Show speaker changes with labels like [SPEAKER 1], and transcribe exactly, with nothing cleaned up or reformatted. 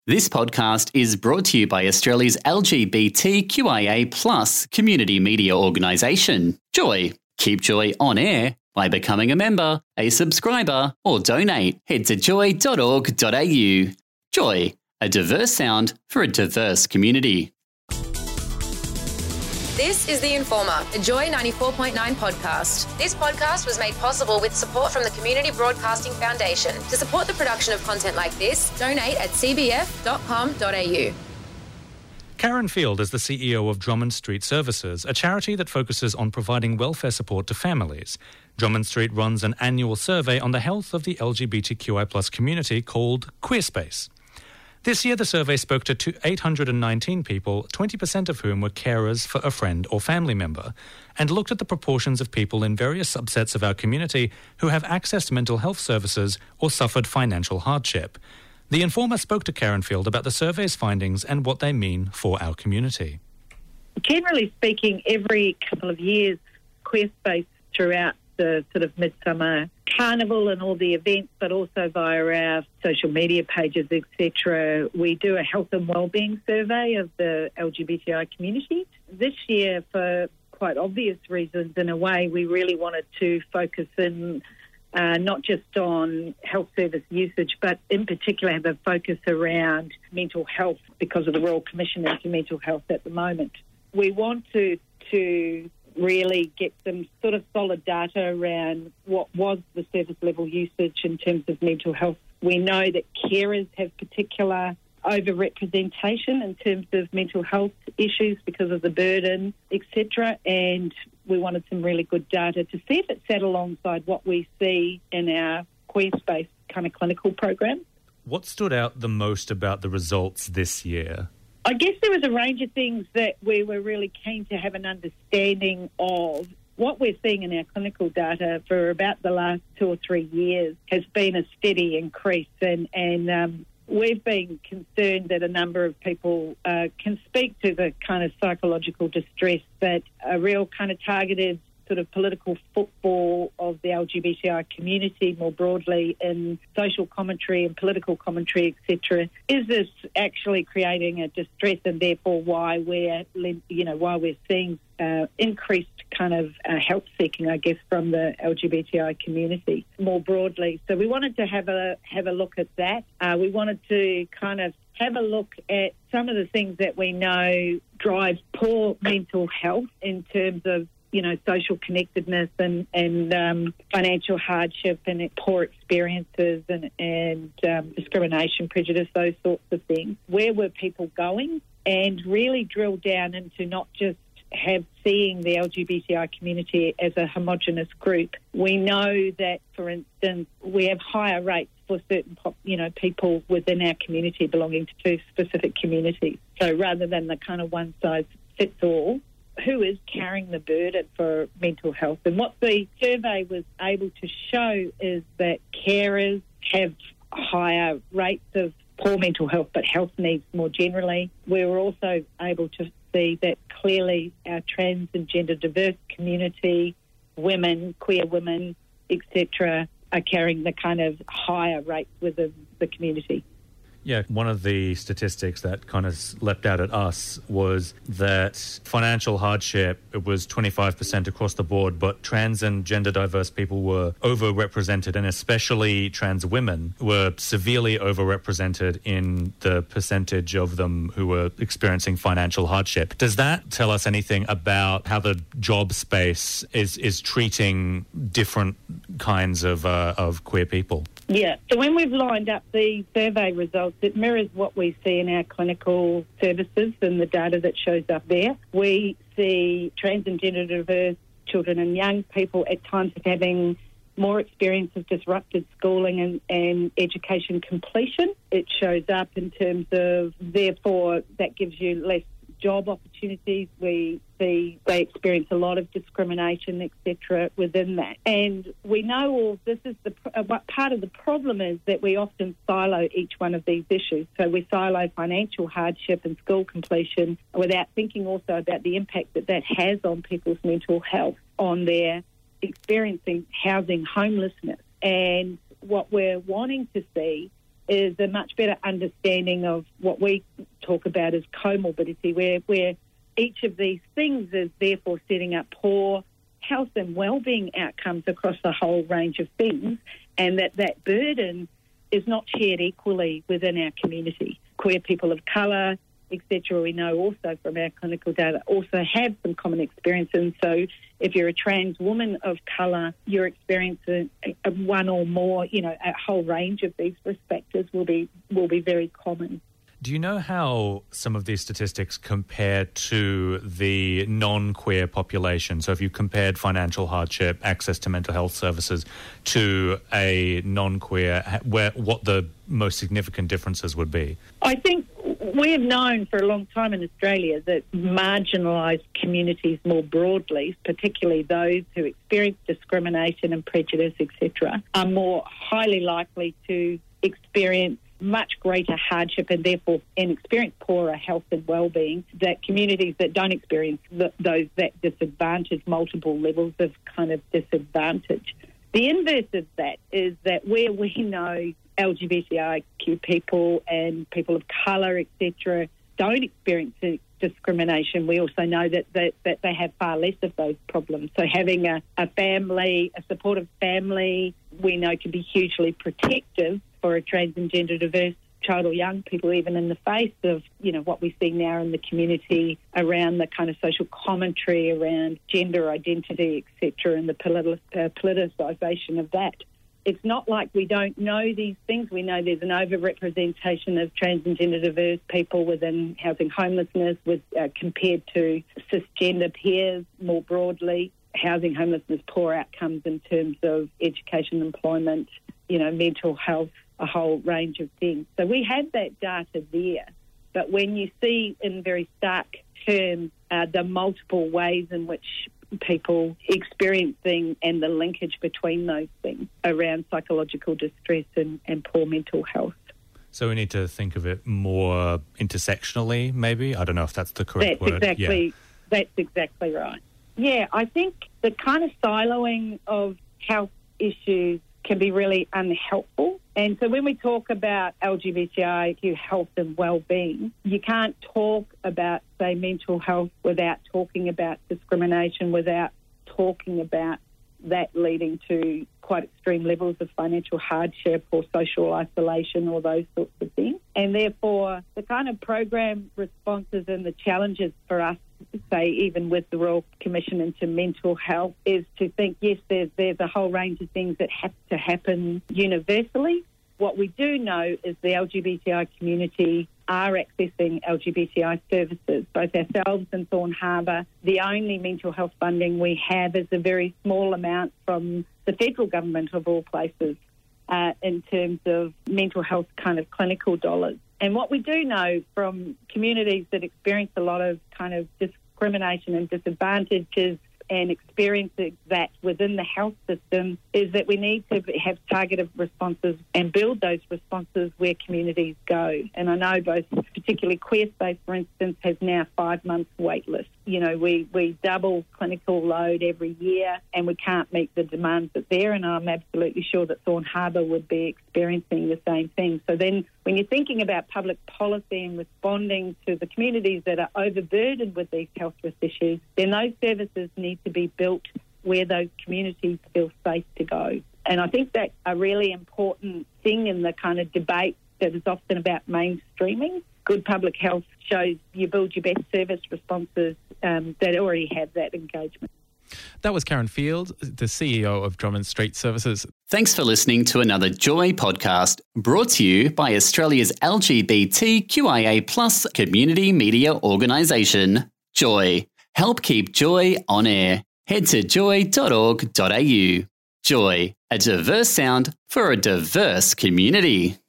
[SPEAKER 1] This podcast is brought to you by Australia's L G B T Q I A plus community media organisation, Joy. Keep Joy on air by becoming a member, a subscriber, or donate. Head to joy dot org dot a u. Joy, a diverse sound for a diverse community.
[SPEAKER 2] This is The Informer, a Joy ninety-four point nine podcast. This podcast was made possible with support from the Community Broadcasting Foundation. To support the production of content like this, donate at c b f dot com dot a u.
[SPEAKER 3] Karen Field is the C E O of Drummond Street Services, a charity that focuses on providing welfare support to families. Drummond Street runs an annual survey on the health of the L G B T Q I plus community called Queerspace. This year, the survey spoke to eight hundred nineteen people, twenty percent of whom were carers for a friend or family member, and looked at the proportions of people in various subsets of our community who have access to mental health services or suffered financial hardship. The Informer spoke to Karen Field about the survey's findings and what they mean for our community.
[SPEAKER 4] Generally speaking, every couple of years, Queerspace throughout the sort of Midsummer Carnival and all the events, but also via our social media pages, et cetera, we do a health and wellbeing survey of the L G B T I community. This year, for quite obvious reasons, in a way, we really wanted to focus in uh, not just on health service usage, but in particular have a focus around mental health because of the Royal Commission into Mental Health at the moment. We want to to really get some sort of solid data around what was the service level usage in terms of mental health. We know that carers have particular overrepresentation in terms of mental health issues because of the burden, et cetera, and we wanted some really good data to see if it sat alongside what we see in our Queerspace kind of clinical program.
[SPEAKER 3] What stood out the most about the results this year?
[SPEAKER 4] I guess there was a range of things that we were really keen to have an understanding of. What we're seeing in our clinical data for about the last two or three years has been a steady increase, and, and um, we've been concerned that a number of people uh, can speak to the kind of psychological distress that a real kind of targeted sort of political football of the L G B T I community more broadly in social commentary and political commentary, et cetera. Is this actually creating a distress, and therefore why we're, you know, why we're seeing uh, increased kind of uh, help seeking, I guess, from the L G B T I community more broadly? So we wanted to have a have a look at that. Uh, we wanted to kind of have a look at some of the things that we know drive poor mental health in terms of, you know, social connectedness and, and um, financial hardship and poor experiences and, and um, discrimination, prejudice, those sorts of things. Where were people going? And really drill down into not just have seeing the L G B T I community as a homogenous group. We know that, for instance, we have higher rates for certain, pop, you know, people within our community belonging to two specific communities. So rather than the kind of one size fits all, who is carrying the burden for mental health? And what the survey was able to show is that carers have higher rates of poor mental health, but health needs more generally. We were also able to see that clearly our trans and gender diverse community, women, queer women, et cetera, are carrying the kind of higher rates within the community.
[SPEAKER 3] Yeah, one of the statistics that kind of leapt out at us was that financial hardship, it was twenty-five percent across the board, but trans and gender diverse people were overrepresented, and especially trans women were severely overrepresented in the percentage of them who were experiencing financial hardship. Does that tell us anything about how the job space is, is treating different kinds of, uh, of queer people?
[SPEAKER 4] Yeah, so when we've lined up the survey results, it mirrors what we see in our clinical services and the data that shows up there. We see trans and gender diverse children and young people at times having more experience of disrupted schooling and, and education completion. It shows up in terms of, therefore, that gives you less job opportunities. We see they experience a lot of discrimination, et cetera, within that. And we know all this is the uh, part of the problem is that we often silo each one of these issues. So we silo financial hardship and school completion without thinking also about the impact that that has on people's mental health, on their experiencing housing homelessness. And what we're wanting to see is a much better understanding of what we talk about as comorbidity, where, where each of these things is therefore setting up poor health and wellbeing outcomes across a whole range of things, and that that burden is not shared equally within our community. Queer people of colour, et cetera, we know also from our clinical data, also have some common experiences. So if you're a trans woman of colour, your experience of one or more, you know, a whole range of these risk factors will be will be very common.
[SPEAKER 3] Do you know how some of these statistics compare to the non-queer population? So if you compared financial hardship, access to mental health services to a non-queer, where what the most significant differences would be?
[SPEAKER 4] I think we have known for a long time in Australia that marginalised communities more broadly, particularly those who experience discrimination and prejudice, et cetera, are more highly likely to experience much greater hardship and therefore and experience poorer health and well-being, that communities that don't experience the, those that disadvantage, multiple levels of kind of disadvantage. The inverse of that is that where we know L G B T I Q people and people of colour, et cetera, don't experience discrimination, we also know that, that, that they have far less of those problems. So having a, a family, a supportive family, we know can be hugely protective for a trans and gender diverse child or young people, even in the face of, you know, what we see now in the community around the kind of social commentary around gender identity, et cetera, and the politi- uh, politicisation of that. It's not like we don't know these things. We know there's an over-representation of trans and gender diverse people within housing homelessness with, uh, compared to cisgender peers more broadly. Housing homelessness, poor outcomes in terms of education, employment, you know, mental health, a whole range of things. So we have that data there. But when you see in very stark terms uh, the multiple ways in which people experiencing and the linkage between those things around psychological distress and, and poor mental health.
[SPEAKER 3] So we need to think of it more intersectionally, maybe? I don't know if that's the correct
[SPEAKER 4] that's
[SPEAKER 3] word.
[SPEAKER 4] Exactly,
[SPEAKER 3] yeah.
[SPEAKER 4] That's exactly right. Yeah, I think the kind of siloing of health issues can be really unhelpful. And so when we talk about L G B T I Q health and well-being, you can't talk about, say, mental health without talking about discrimination, without talking about that leading to quite extreme levels of financial hardship or social isolation or those sorts of things. And therefore, the kind of program responses and the challenges for us, say, even with the Royal Commission into mental health, is to think, yes, there's, there's a whole range of things that have to happen universally. What we do know is the L G B T I community are accessing L G B T I services, both ourselves and Thorn Harbour. The only mental health funding we have is a very small amount from the federal government, of all places, uh, in terms of mental health kind of clinical dollars. And what we do know from communities that experience a lot of kind of discrimination and disadvantages and experiencing that within the health system is that we need to have targeted responses and build those responses where communities go. And I know both, particularly Queer Space, for instance, has now five months wait list. You know, we, we double clinical load every year and we can't meet the demands that's there, and I'm absolutely sure that Thorn Harbour would be experiencing the same thing. So then when you're thinking about public policy and responding to the communities that are overburdened with these health risk issues, then those services need to be built where those communities feel safe to go. And I think that's a really important thing in the kind of debate that is often about mainstreaming. Good public health shows you build your best service responses um, that already have that engagement.
[SPEAKER 5] That was Karen Field, the C E O of Drummond Street Services.
[SPEAKER 1] Thanks for listening to another Joy podcast, brought to you by Australia's L G B T Q I A plus community media organisation, Joy. Help keep Joy on air. Head to joy dot org dot a u. Joy, a diverse sound for a diverse community.